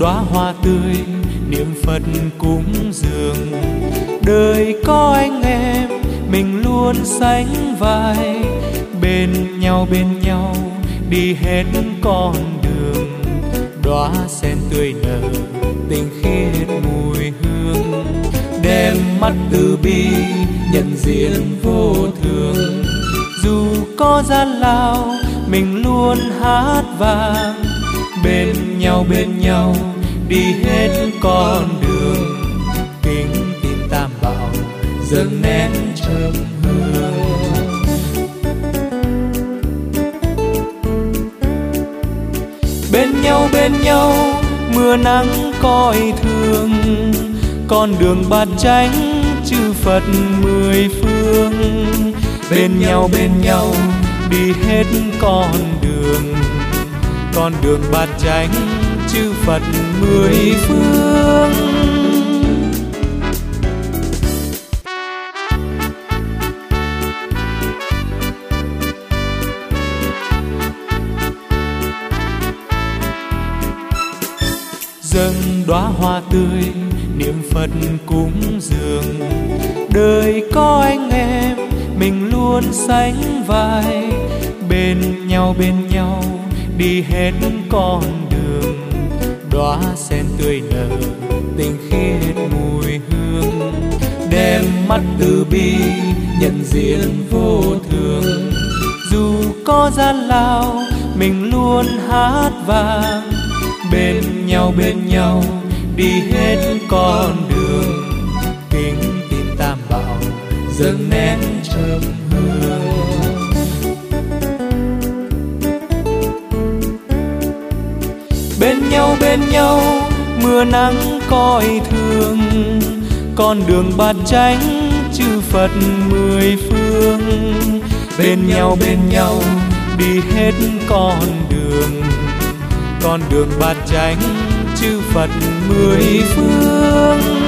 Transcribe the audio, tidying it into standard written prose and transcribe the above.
đóa hoa tươi niệm Phật cúng dường. Đời có anh em mình luôn sánh vai, bên nhau đi hết con đường. Đóa sen tươi nở tình khiết mùi hương, đem mắt từ bi nhận diện vô thường. Dù có gian lao mình luôn hát vang, bên nhau đi hết con đường. Kính tin Tam Bảo dâng nén châm hương. Bên nhau mưa nắng coi thường, con đường bát chánh chư Phật mười phương. Bên nhau đi hết con đường bát chánh chư Phật mười phương. Dâng đóa hoa tươi niệm Phật cúng dường. Đời có anh em mình luôn sánh vai, bên nhau đi hết con đường. Đóa sen tươi nở tình khiết mùi hương, đem mắt từ bi nhận diện vô thường. Dù có gian lao mình luôn hát vang, bên nhau đi hết con đường. Kính tin Tam Bảo dâng nén châm hương. Bên nhau mưa nắng coi thường, con đường bát chánh chư Phật mười phương. Bên nhau đi hết con đường bát chánh chư Phật mười phương.